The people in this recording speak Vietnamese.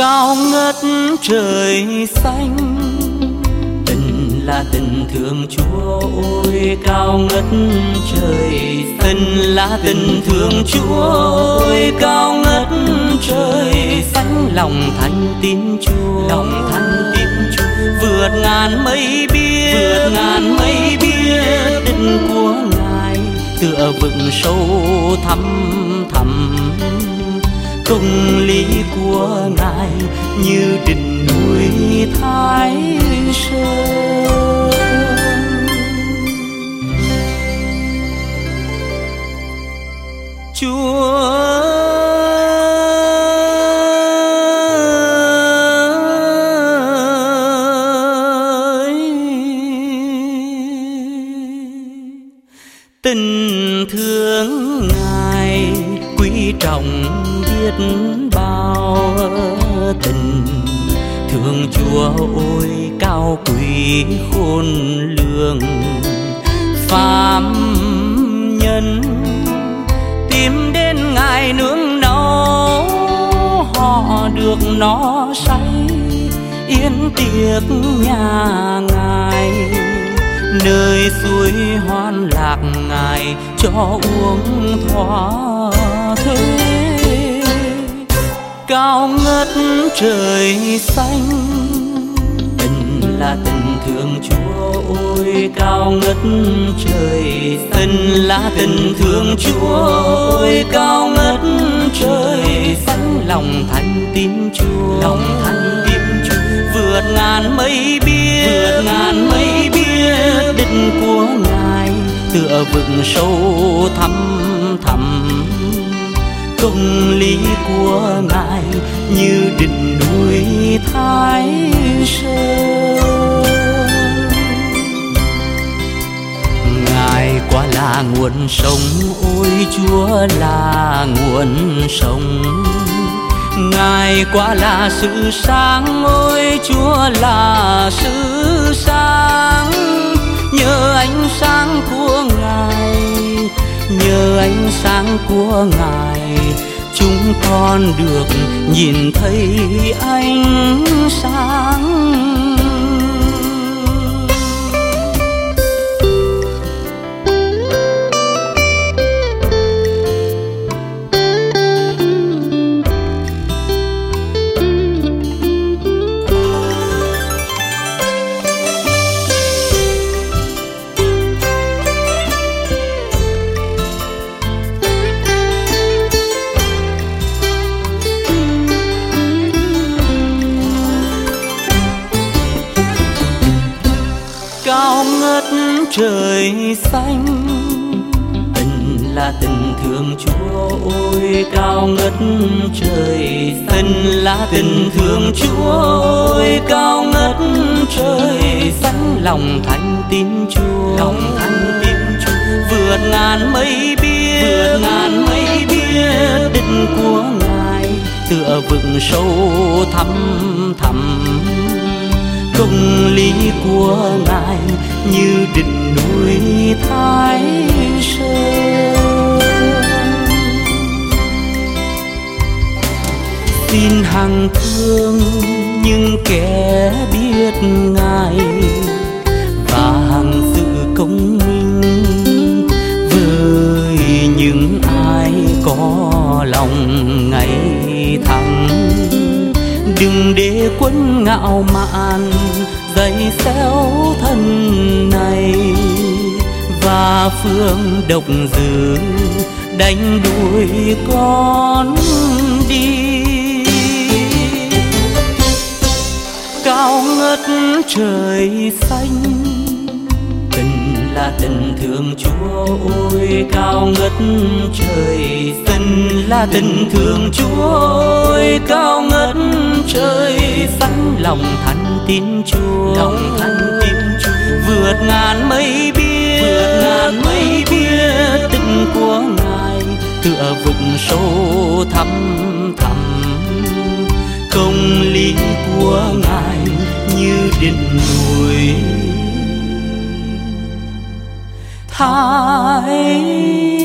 cao ngất trời xanh. Tình là tình thương Chúa ôi, cao ngất trời xanh là tình thương Chúa ôi, cao ngất trời xanh. Lòng thanh tín Chúa, lòng thanh tín Chúa vượt ngàn mây biếc, vượt ngàn mây biếc. Đích của Ngài tựa vực sâu thẳm thẳm, công lý của Ngài như đỉnh núi Thái Sơn. Chúa tình thương Ngài quý trọng biết bao. Tình thương Chúa ôi cao quý khôn lường. Phàm nhân tìm đến Ngài nương náu, họ được no say yên tiệc nhà Ngài. Nơi suối hoan lạc Ngài cho uống thỏa thuê. Cao ngất trời xanh, tình là tình thương Chúa ôi, cao ngất trời xanh là tình thương Chúa ôi, cao ngất trời xanh. Lòng thanh tín Chúa, lòng thanh tín Chúa vượt ngàn mây biếc, vượt ngàn mây biếc. Đích của Ngài tựa vực sâu thẳm thẳm, công lý của Ngài như đỉnh núi Thái Sơn. Ngài quả là nguồn sống ôi, Chúa là nguồn sống. Ngài quả là sự sáng ôi, Chúa là sự sáng. Nhờ ánh sáng của Ngài, nhờ ánh sáng của Ngài, chúng con được nhìn thấy ánh sáng. Cao ngất trời xanh, tình là tình thương Chúa ôi, cao ngất trời xanh là tình thương Chúa ôi, cao ngất trời xanh. Lòng thanh tín Chúa, lòng thanh tín Chúa vượt ngàn mây biếc, vượt ngàn mây biếc. Đích của Ngài tựa vực sâu thẳm thẳm, công lý của Ngài như đỉnh núi Thái Sơn. Xin hằng thương những kẻ biết Ngài và hằng giữ công minh với những ai có lòng ngày thẳng. Đừng để quân ngạo mạn dày xéo thân này, và phương độc dữ đánh đuổi con đi. Cao ngất trời xanh, tình là tình thương Chúa ôi, cao ngất trời xanh là tình thương Chúa ôi, cao ngất trời xanh. Lòng thanh tín Chúa, lòng thanh tín Chúa vượt ngàn mây biếc, vượt ngàn mây biếc. Tình của Ngài tựa vực sâu thẳm thẳm, công lý của Ngài như đỉnh núi Thái